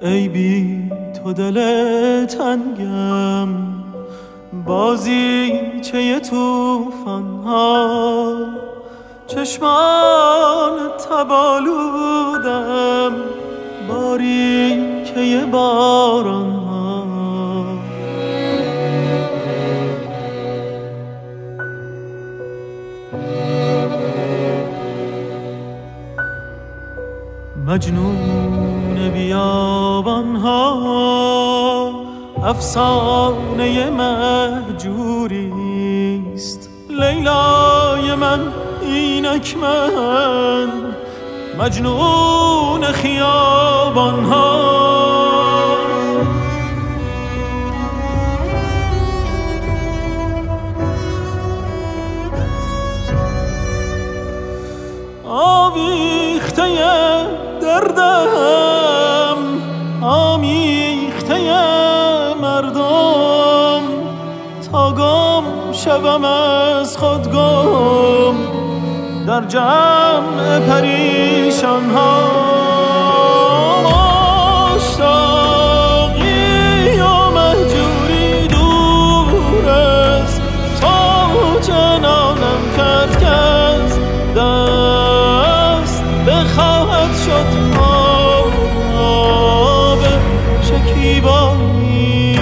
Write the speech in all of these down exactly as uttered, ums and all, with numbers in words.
ای بی تو دل تنگم، بازیچه توفان ها، چشمان تبالودم، باریکه باران ها. مجنون بیابان ها، افسانه مهجوریست. لیلای من اینک من، مجنون خیابان ها. آویخته دردم، آمیخته مردم، تا گم شوم از خود گم در جمع پریشان ها. مشتاقی و مهجوری دور از تو، چنانم کرد که از دست بخواهد شد آب شکیبایی.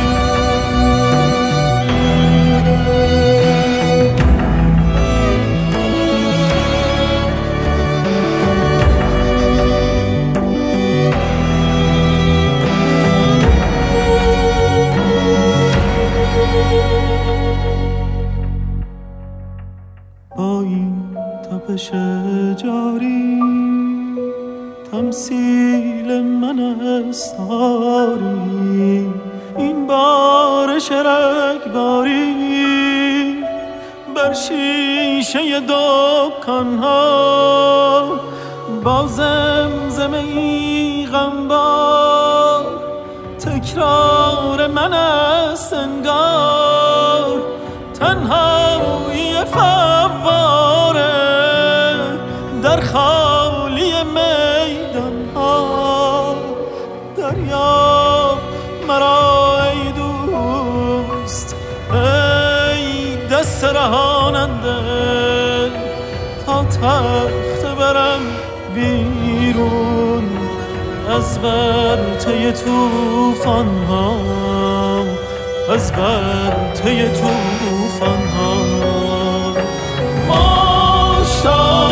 با این تپش جاری، تمثیل من استاری، این بارش رگباری بر شیشه دکان ها، با زمزمه ای غمبار، تکرار من است انگار، تنهایی فواره در خالی میدان ها. دریاب مرا ای دوست، ای دست رهاننده، تا تخت برم بیرون از ورطه توفان ها، از ورطه توفان ها. مشتاق